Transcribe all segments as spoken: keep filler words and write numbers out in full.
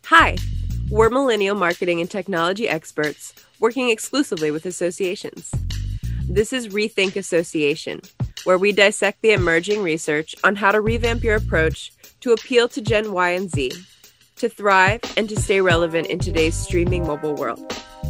Hi, we're millennial marketing and technology experts working exclusively with associations. This is Rethink Association, where we dissect the emerging research on how to revamp your approach to appeal to Gen Y and Z, to thrive and to stay relevant in today's streaming mobile world.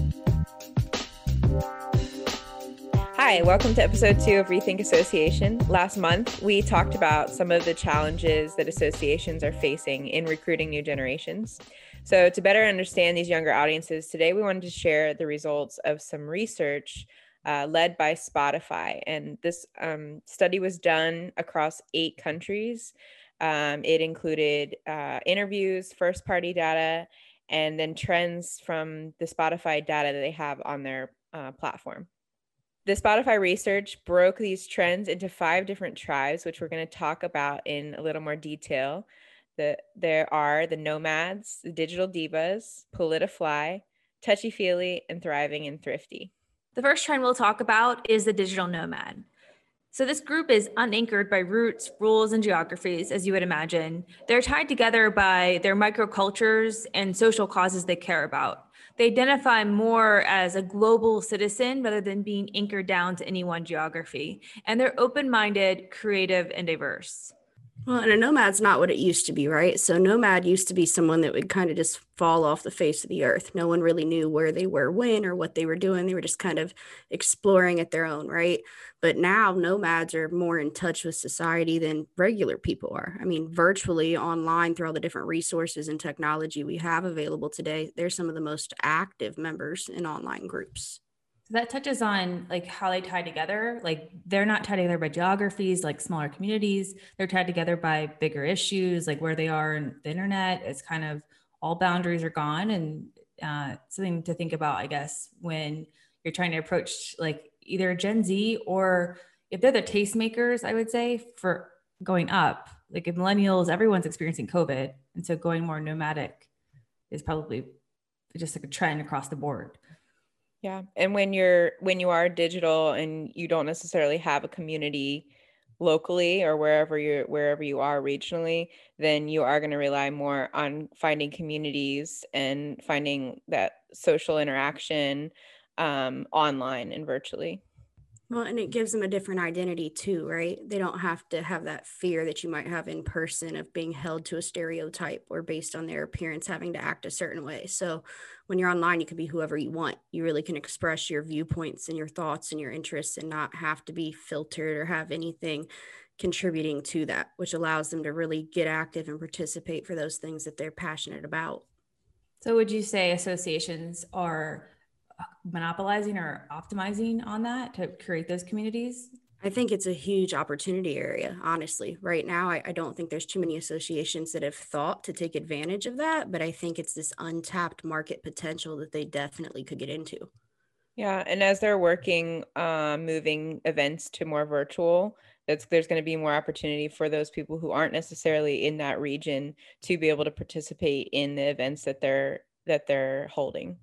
Hi, welcome to episode two of Rethink Association. Last month, we talked about some of the challenges that associations are facing in recruiting new generations. So to better understand these younger audiences, today we wanted to share the results of some research uh, led by Spotify. And this um, study was done across eight countries. Um, it included uh, interviews, first-party data, and then trends from the Spotify data that they have on their uh, platform. The Spotify research broke these trends into five different tribes, which we're going to talk about in a little more detail. The, there are the nomads, the digital divas, PolitiFly, touchy-feely, and thriving and thrifty. The first trend we'll talk about is the digital nomad. So this group is unanchored by roots, rules, and geographies, as you would imagine. They're tied together by their microcultures and social causes they care about. They identify more as a global citizen rather than being anchored down to any one geography. And they're open-minded, creative, and diverse. Well, and a nomad's not what it used to be, right? So nomad used to be someone that would kind of just fall off the face of the earth. No one really knew where they were when or what they were doing. They were just kind of exploring at their own, right? But now nomads are more in touch with society than regular people are. I mean, virtually online through all the different resources and technology we have available today, they're some of the most active members in online groups. So that touches on like how they tie together. Like they're not tied together by geographies, like smaller communities. They're tied together by bigger issues, like where they are in the internet. It's kind of all boundaries are gone, and uh, something to think about, I guess, when you're trying to approach like either Gen Z or if they're the tastemakers, I would say, for going up. Like if millennials, everyone's experiencing COVID, and so going more nomadic is probably just like a trend across the board. Yeah. And when you're when you are digital and you don't necessarily have a community locally or wherever you're wherever you are regionally, then you are going to rely more on finding communities and finding that social interaction um, online and virtually. Well, and it gives them a different identity too, right? They don't have to have that fear that you might have in person of being held to a stereotype or based on their appearance having to act a certain way. So when you're online, you can be whoever you want. You really can express your viewpoints and your thoughts and your interests and not have to be filtered or have anything contributing to that, which allows them to really get active and participate for those things that they're passionate about. So would you say associations are monopolizing or optimizing on that to create those communities? I think it's a huge opportunity area, honestly. Right now, I, I don't think there's too many associations that have thought to take advantage of that, but I think it's this untapped market potential that they definitely could get into. Yeah, and as they're working, uh, moving events to more virtual, that's there's going to be more opportunity for those people who aren't necessarily in that region to be able to participate in the events that they're that they're holding.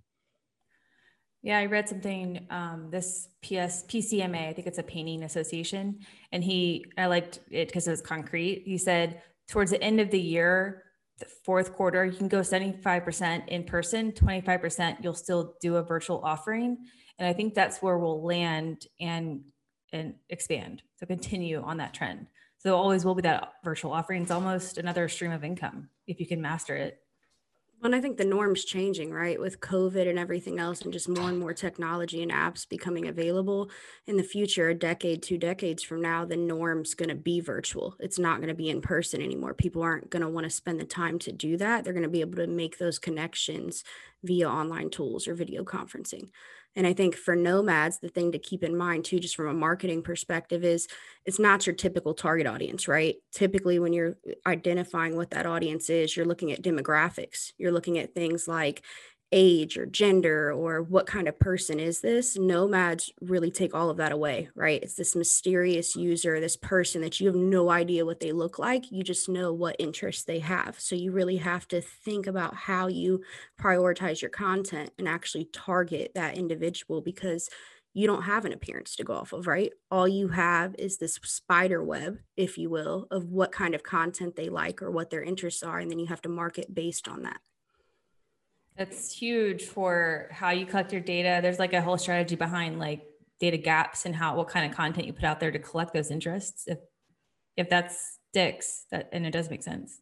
Yeah, I read something, um, this P S, P C M A, I think it's a painting association. And he, I liked it because it was concrete. He said towards the end of the year, the fourth quarter, you can go seventy-five percent in person, twenty-five percent you'll still do a virtual offering. And I think that's where we'll land and, and expand. So continue on that trend. So there always will be that virtual offering. It's almost another stream of income if you can master it. Well, and I think the norm's changing, right? With COVID and everything else, and just more and more technology and apps becoming available in the future, a decade, two decades from now, the norm's going to be virtual. It's not going to be in person anymore. People aren't going to want to spend the time to do that. They're going to be able to make those connections via online tools or video conferencing. And I think for nomads, the thing to keep in mind too, just from a marketing perspective, is it's not your typical target audience, right? Typically, when you're identifying what that audience is, you're looking at demographics. You're looking at things like age or gender or what kind of person is this. Nomads really take all of that away, right? It's this mysterious user, this person that you have no idea what they look like. You just know what interests they have. So you really have to think about how you prioritize your content and actually target that individual, because you don't have an appearance to go off of, right? All you have is this spider web, if you will, of what kind of content they like or what their interests are. And then you have to market based on that. That's huge for how you collect your data. There's like a whole strategy behind like data gaps and how what kind of content you put out there to collect those interests. If if that sticks, that and it does make sense.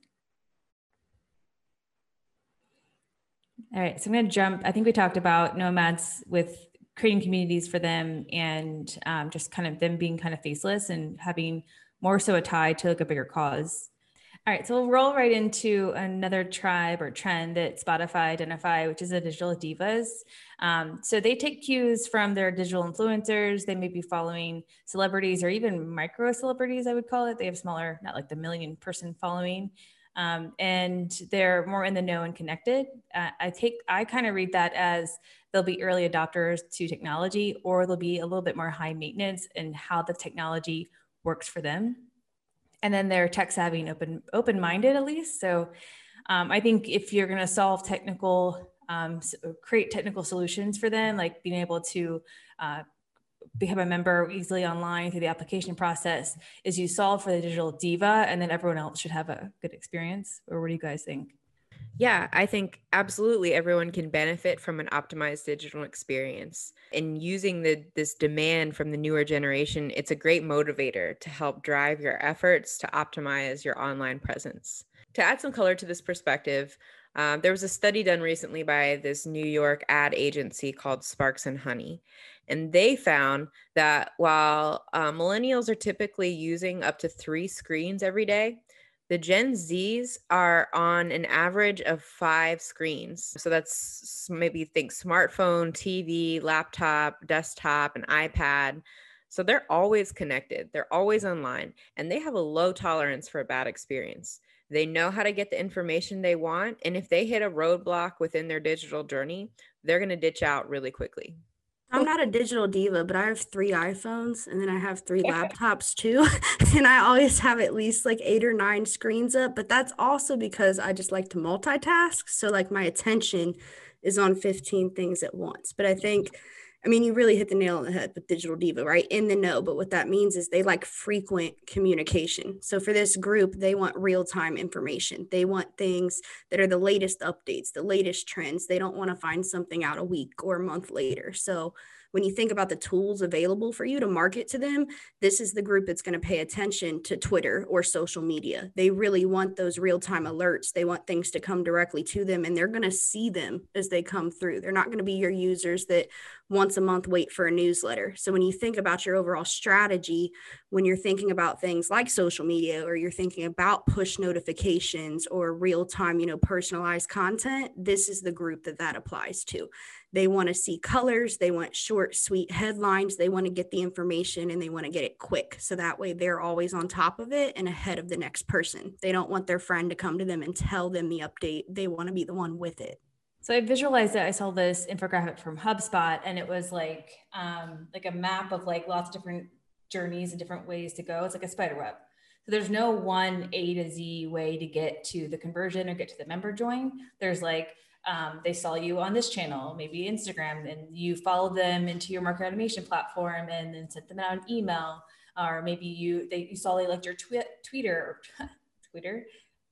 All right, so I'm going to jump. I think we talked about nomads with creating communities for them and um, just kind of them being kind of faceless and having more so a tie to like a bigger cause. All right, so we'll roll right into another tribe or trend that Spotify identified, which is the digital divas. Um, so they take cues from their digital influencers. They may be following celebrities or even micro celebrities, I would call it. They have smaller, not like the million person following. Um, and they're more in the know and connected. Uh, I take, I kind of read that as they'll be early adopters to technology, or they'll be a little bit more high maintenance in how the technology works for them. And then they're tech savvy and open, open-minded at least. So um, I think if you're going to solve technical, um, create technical solutions for them, like being able to uh, become a member easily online through the application process, is you solve for the digital diva, and then everyone else should have a good experience. Or what do you guys think? Yeah, I think absolutely everyone can benefit from an optimized digital experience. And using the this demand from the newer generation, it's a great motivator to help drive your efforts to optimize your online presence. To add some color to this perspective, um, there was a study done recently by this New York ad agency called Sparks and Honey. And they found that while uh, millennials are typically using up to three screens every day, the Gen Zs are on an average of five screens. So that's maybe think smartphone, T V, laptop, desktop, and iPad. So they're always connected. They're always online, and they have a low tolerance for a bad experience. They know how to get the information they want. And if they hit a roadblock within their digital journey, they're going to ditch out really quickly. I'm not a digital diva, but I have three iPhones and then I have three laptops too. And I always have at least like eight or nine screens up, but that's also because I just like to multitask. So like my attention is on fifteen things at once. But I think, I mean, you really hit the nail on the head with digital diva, right? In the know. But what that means is they like frequent communication. So for this group, they want real-time information. They want things that are the latest updates, the latest trends. They don't want to find something out a week or a month later. So when you think about the tools available for you to market to them, this is the group that's going to pay attention to Twitter or social media. They really want those real-time alerts. They want things to come directly to them, and they're going to see them as they come through. They're not going to be your users that once a month wait for a newsletter. So when you think about your overall strategy, when you're thinking about things like social media, or you're thinking about push notifications or real-time, you know, personalized content, this is the group that that applies to. They want to see colors. They want short, sweet headlines. They want to get the information and they want to get it quick. So that way they're always on top of it and ahead of the next person. They don't want their friend to come to them and tell them the update. They want to be the one with it. So I visualized it. I saw this infographic from HubSpot, and it was like um, like a map of like lots of different journeys and different ways to go. It's like a spider web. So there's no one A to Z way to get to the conversion or get to the member join. There's like, um, they saw you on this channel, maybe Instagram, and you followed them into your market automation platform and then sent them out an email. Or maybe you they you saw they liked your twi- Twitter, Twitter,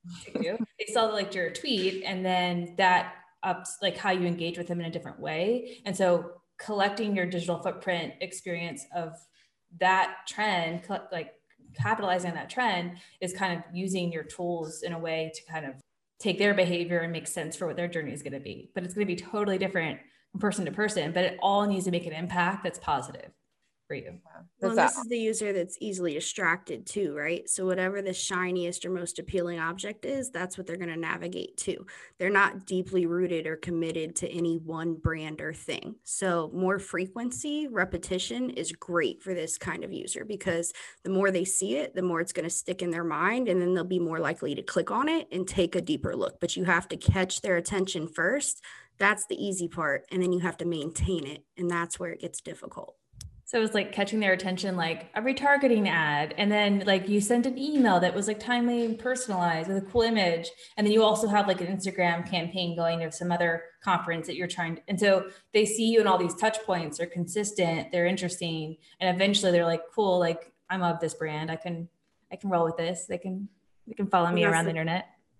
they saw they liked your tweet, and then that ups like how you engage with them in a different way. And so collecting your digital footprint experience of that trend, like capitalizing on that trend, is kind of using your tools in a way to kind of take their behavior and make sense for what their journey is going to be. But it's going to be totally different from person to person, but it all needs to make an impact that's positive for you. Well, this is the user that's easily distracted too, right? So whatever the shiniest or most appealing object is, that's what they're going to navigate to. They're not deeply rooted or committed to any one brand or thing. So more frequency, repetition is great for this kind of user, because the more they see it, the more it's going to stick in their mind, and then they'll be more likely to click on it and take a deeper look. But you have to catch their attention first. That's the easy part. And then you have to maintain it. And that's where it gets difficult. So it was like catching their attention, like a retargeting ad. And then like you sent an email that was like timely and personalized with a cool image. And then you also have like an Instagram campaign going or some other conference that you're trying to, and so they see you in all these touch points. They're consistent, they're interesting. And eventually they're like, cool, like I'm of this brand. I can, I can roll with this. They can, they can follow me around the internet.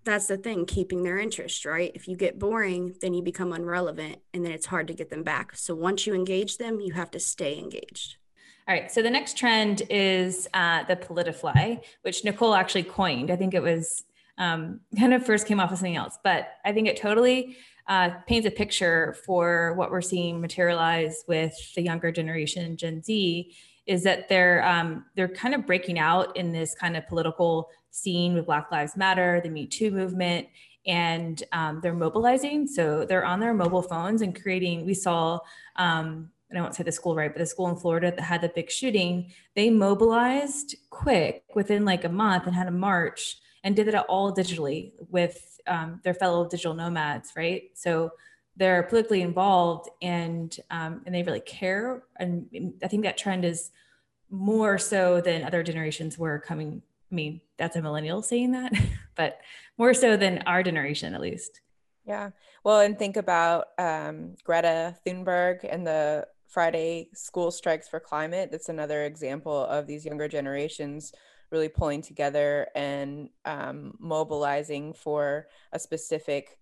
That's the thing, keeping their interest, right? If you get boring, then you become irrelevant, and then it's hard to get them back. So once you engage them, you have to stay engaged. All right. So the next trend is uh, the politifly, which Nicole actually coined. I think it was um, kind of first came off as something else, but I think it totally uh, paints a picture for what we're seeing materialize with the younger generation, Gen Z, is that they're um, they're kind of breaking out in this kind of political scene with Black Lives Matter, the Me Too movement, and um, they're mobilizing. So they're on their mobile phones and creating, we saw, um, and I won't say the school right, but the school in Florida that had the big shooting, they mobilized quick within like a month and had a march and did it all digitally with um, their fellow digital nomads, right? So they're politically involved and um, and they really care. And I think that trend is more so than other generations were coming. I mean, that's a millennial saying that, but more so than our generation, at least. Yeah. Well, and think about um, Greta Thunberg and the Friday school strikes for climate. That's another example of these younger generations really pulling together and um, mobilizing for a specific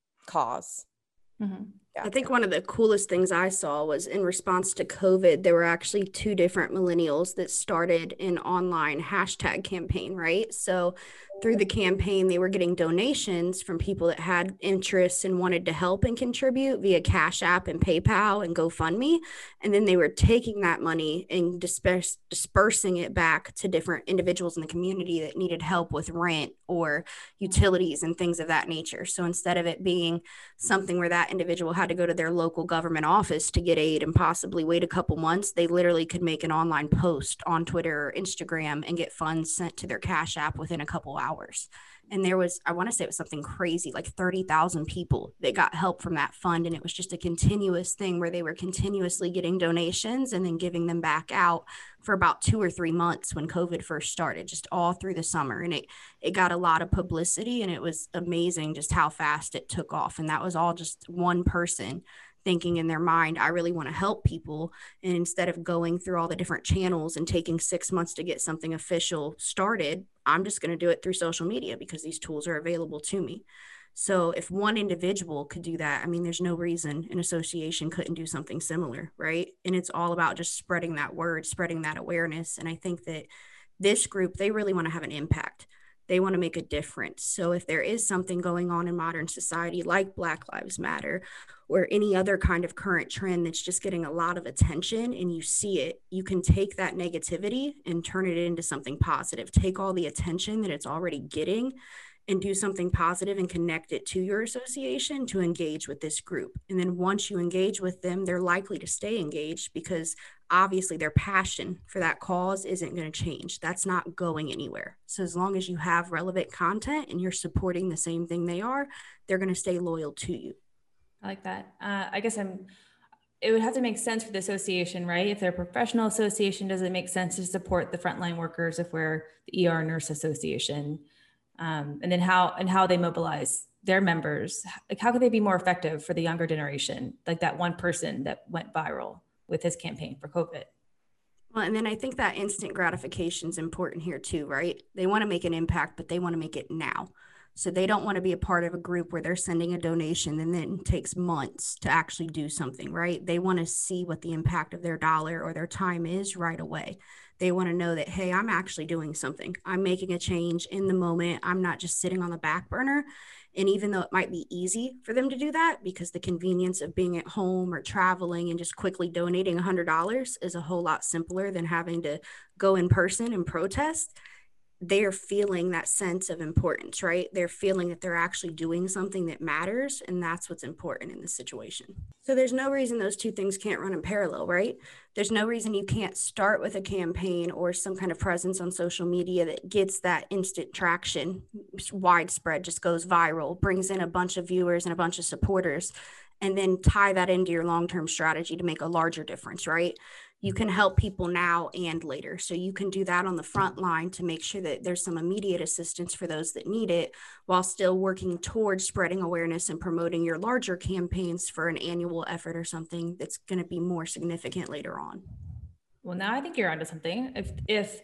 cause. Mm-hmm. Yeah. I think one of the coolest things I saw was in response to COVID, there were actually two different millennials that started an online hashtag campaign, right? So through the campaign, they were getting donations from people that had interests and wanted to help and contribute via Cash App and PayPal and GoFundMe. And then they were taking that money and disperse, dispersing it back to different individuals in the community that needed help with rent or utilities and things of that nature. So instead of it being something where that individual had to go to their local government office to get aid and possibly wait a couple months, they literally could make an online post on Twitter or Instagram and get funds sent to their Cash App within a couple hours. And there was, I want to say it was something crazy, like thirty thousand people that got help from that fund. And it was just a continuous thing where they were continuously getting donations and then giving them back out for about two or three months when COVID first started, just all through the summer. And it, it got a lot of publicity, and it was amazing just how fast it took off. And that was all just one person thinking in their mind, I really want to help people. And instead of going through all the different channels and taking six months to get something official started, I'm just going to do it through social media because these tools are available to me. So if one individual could do that, I mean, there's no reason an association couldn't do something similar, right? And it's all about just spreading that word, spreading that awareness. And I think that this group, they really want to have an impact. They want to make a difference. So if there is something going on in modern society like Black Lives Matter or any other kind of current trend that's just getting a lot of attention and you see it, you can take that negativity and turn it into something positive. Take all the attention that it's already getting and do something positive and connect it to your association to engage with this group. And then once you engage with them, they're likely to stay engaged because obviously their passion for that cause isn't going to change. That's not going anywhere. So as long as you have relevant content and you're supporting the same thing they are, they're going to stay loyal to you. I like that. Uh, I guess I'm, it would have to make sense for the association, right? If they're a professional association, does it make sense to support the frontline workers if we're the E R nurse association? Um, and then how and how they mobilize their members. Like, how could they be more effective for the younger generation? Like that one person that went viral with his campaign for COVID. Well, and then I think that instant gratification is important here too, right? They want to make an impact, but they want to make it now. So they don't want to be a part of a group where they're sending a donation and then it takes months to actually do something, right? They want to see what the impact of their dollar or their time is right away. They want to know that, hey, I'm actually doing something. I'm making a change in the moment. I'm not just sitting on the back burner. And even though it might be easy for them to do that because the convenience of being at home or traveling and just quickly donating one hundred dollars is a whole lot simpler than having to go in person and protest, they're feeling that sense of importance, right? They're feeling that they're actually doing something that matters, and that's what's important in this situation. So there's no reason those two things can't run in parallel, right? There's no reason you can't start with a campaign or some kind of presence on social media that gets that instant traction, widespread, just goes viral, brings in a bunch of viewers and a bunch of supporters, and then tie that into your long-term strategy to make a larger difference, right? You can help people now and later. So you can do that on the front line to make sure that there's some immediate assistance for those that need it, while still working towards spreading awareness and promoting your larger campaigns for an annual effort or something that's going to be more significant later on. Well, now I think you're onto something. If if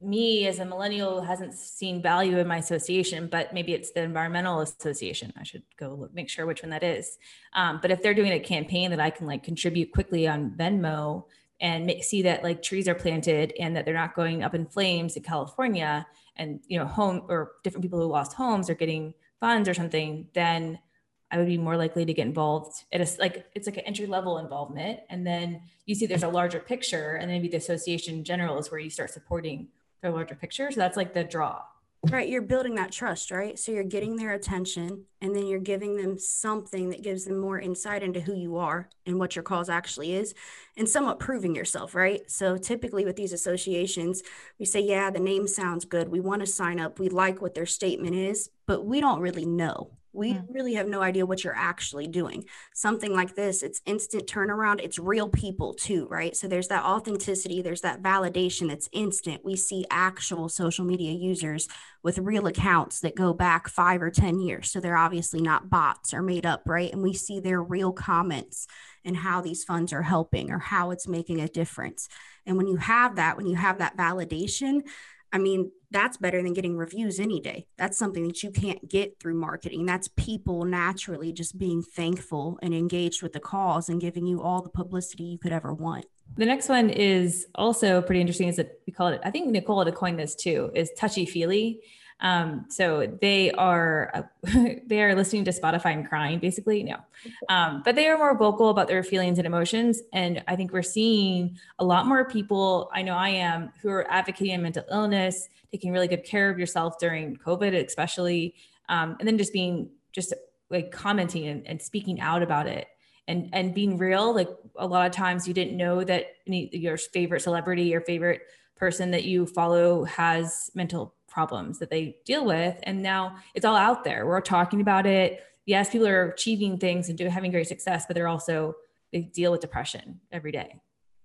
me as a millennial hasn't seen value in my association, but maybe it's the environmental association. I should go look, make sure which one that is. Um, but if they're doing a campaign that I can like contribute quickly on Venmo and make, see that like trees are planted and that they're not going up in flames in California, and you know, home or different people who lost homes are getting funds or something, then I would be more likely to get involved. It is like, it's like an entry level involvement. And then you see there's a larger picture, and then maybe the association in general is where you start supporting their larger picture. So that's like the draw. Right. You're building that trust, right? So you're getting their attention, and then you're giving them something that gives them more insight into who you are and what your cause actually is, and somewhat proving yourself, right? So typically with these associations, we say, yeah, the name sounds good. We want to sign up. We like what their statement is, but we don't really know. We mm. really have no idea what you're actually doing. Something like this, it's instant turnaround. It's real people too, right? So there's that authenticity. There's that validation that's instant. We see actual social media users with real accounts that go back five or ten years. So they're obviously not bots or made up, right? And we see their real comments and how these funds are helping or how it's making a difference. And when you have that, when you have that validation, I mean, that's better than getting reviews any day. That's something that you can't get through marketing. That's people naturally just being thankful and engaged with the cause and giving you all the publicity you could ever want. The next one is also pretty interesting, is that we call it, I think Nicole had coined this too, is touchy-feely. Um, so they are, they are listening to Spotify and crying basically. No, um, but they are more vocal about their feelings and emotions. And I think we're seeing a lot more people, I know I am, who are advocating mental illness, taking really good care of yourself during COVID, especially, um, and then just being just like commenting and, and speaking out about it. And, and being real. Like a lot of times you didn't know that any, your favorite celebrity, your favorite person that you follow has mental problems that they deal with. And now it's all out there. We're talking about it. Yes, people are achieving things and do, having great success, but they're also, they deal with depression every day.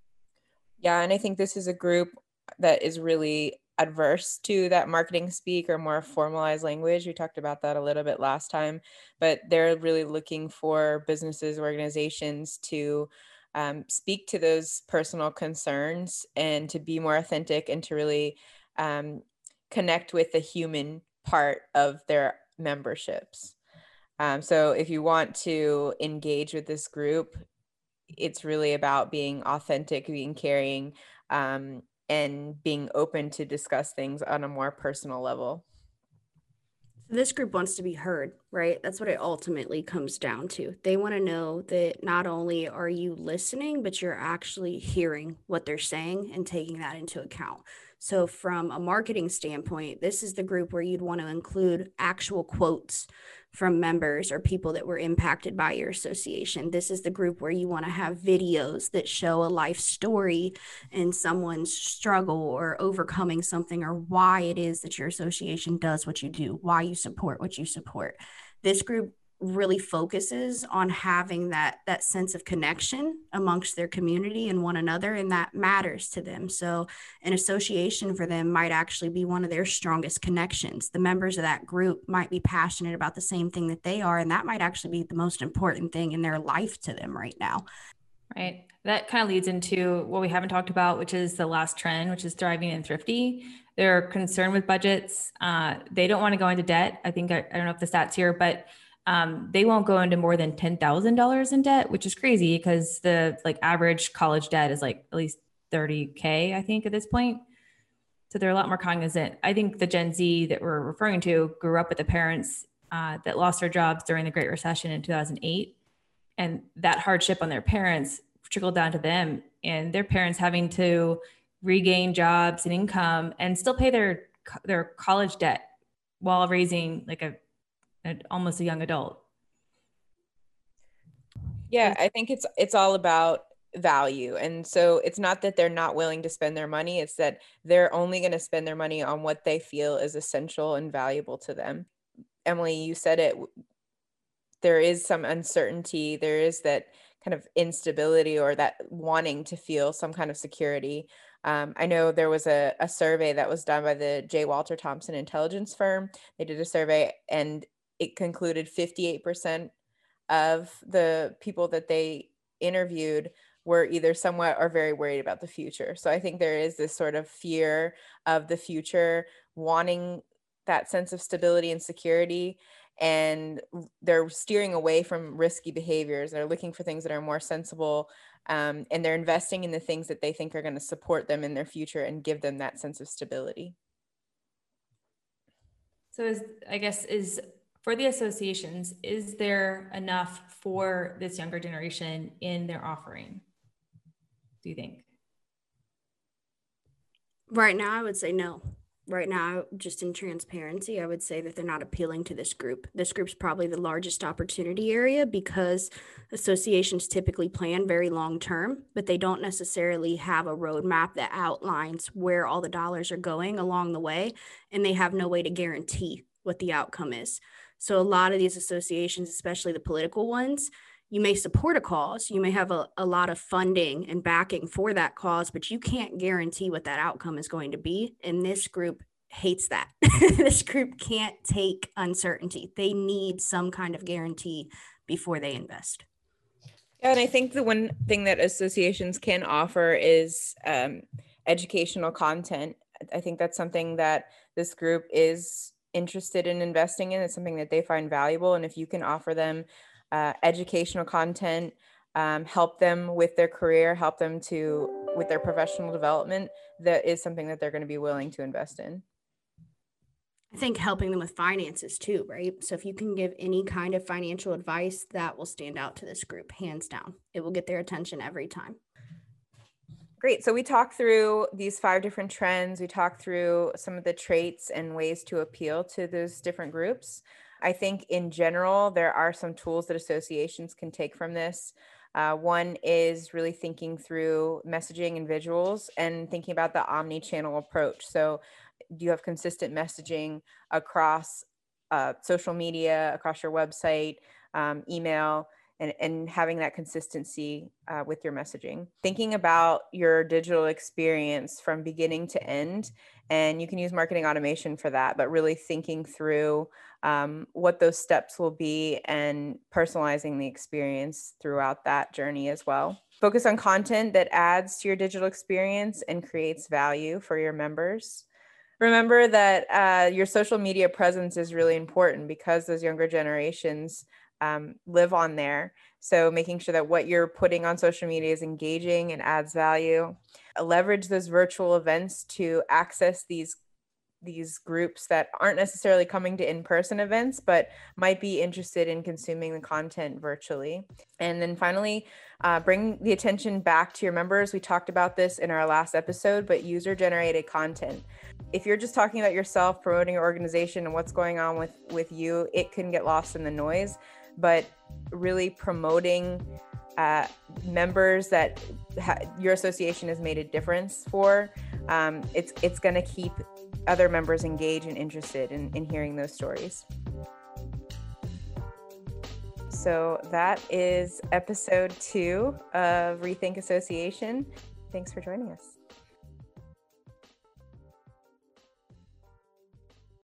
Yeah. And I think this is a group that is really adverse to that marketing speak or more formalized language. We talked about that a little bit last time, but they're really looking for businesses, organizations to um, speak to those personal concerns and to be more authentic and to really um, connect with the human part of their memberships. Um, so if you want to engage with this group, it's really about being authentic, being caring, um, and being open to discuss things on a more personal level. This group wants to be heard, right? That's what it ultimately comes down to. They want to know that not only are you listening, but you're actually hearing what they're saying and taking that into account. So from a marketing standpoint, this is the group where you'd want to include actual quotes from members or people that were impacted by your association. This is the group where you want to have videos that show a life story and someone's struggle or overcoming something, or why it is that your association does what you do, why you support what you support. This group really focuses on having that that sense of connection amongst their community and one another, and that matters to them. So an association for them might actually be one of their strongest connections. The members of that group might be passionate about the same thing that they are, and that might actually be the most important thing in their life to them right now. Right. That kind of leads into what we haven't talked about, which is the last trend, which is thriving and thrifty. They're concerned with budgets. Uh, they don't want to go into debt. I think, I, I don't know if the stats here, but Um, they won't go into more than ten thousand dollars in debt, which is crazy because the like average college debt is like at least thirty K, I think, at this point. So they're a lot more cognizant. I think the Gen Z that we're referring to grew up with the parents uh, that lost their jobs during the Great Recession in two thousand eight. And that hardship on their parents trickled down to them, and their parents having to regain jobs and income and still pay their, their college debt while raising like a almost a young adult. Yeah, I think it's it's all about value. And so it's not that they're not willing to spend their money, it's that they're only going to spend their money on what they feel is essential and valuable to them. Emily, you said it, there is some uncertainty, there is that kind of instability or that wanting to feel some kind of security. Um, I know there was a, a survey that was done by the J. Walter Thompson intelligence firm. They did a survey and it concluded fifty-eight percent of the people that they interviewed were either somewhat or very worried about the future. So I think there is this sort of fear of the future, wanting that sense of stability and security, and they're steering away from risky behaviors. They're looking for things that are more sensible, um, and they're investing in the things that they think are going to support them in their future and give them that sense of stability. So is, I guess, is for the associations, is there enough for this younger generation in their offering, do you think? Right now, I would say no. Right now, just in transparency, I would say that they're not appealing to this group. This group's probably the largest opportunity area because associations typically plan very long term, but they don't necessarily have a roadmap that outlines where all the dollars are going along the way, and they have no way to guarantee what the outcome is. So a lot of these associations, especially the political ones, you may support a cause, you may have a, a lot of funding and backing for that cause, but you can't guarantee what that outcome is going to be. And this group hates that. This group can't take uncertainty. They need some kind of guarantee before they invest. Yeah, and I think the one thing that associations can offer is um, educational content. I think that's something that this group is interested in investing in. It's something that they find valuable. And if you can offer them Uh, educational content, um, help them with their career, help them to with their professional development, that is something that they're going to be willing to invest in. I think helping them with finances too, right? So if you can give any kind of financial advice, that will stand out to this group, hands down. It will get their attention every time. Great. So we talked through these five different trends. We talked through some of the traits and ways to appeal to those different groups. I think in general, there are some tools that associations can take from this. Uh, one is really thinking through messaging and visuals and thinking about the omni-channel approach. So do you have consistent messaging across uh, social media, across your website, um, email, and, and having that consistency uh, with your messaging. Thinking about your digital experience from beginning to end, and you can use marketing automation for that, but really thinking through um, what those steps will be and personalizing the experience throughout that journey as well. Focus on content that adds to your digital experience and creates value for your members. Remember that uh, your social media presence is really important because those younger generations um, live on there. So making sure that what you're putting on social media is engaging and adds value. Leverage those virtual events to access these these groups that aren't necessarily coming to in-person events, but might be interested in consuming the content virtually. And then finally, uh, bring the attention back to your members. We talked about this in our last episode, but user-generated content. If you're just talking about yourself, promoting your organization and what's going on with, with you, it can get lost in the noise. But really promoting uh, members that ha- your association has made a difference for, um, it's it's going to keep other members engaged and interested in, in hearing those stories. So that is episode two of Rethink Association. Thanks for joining us.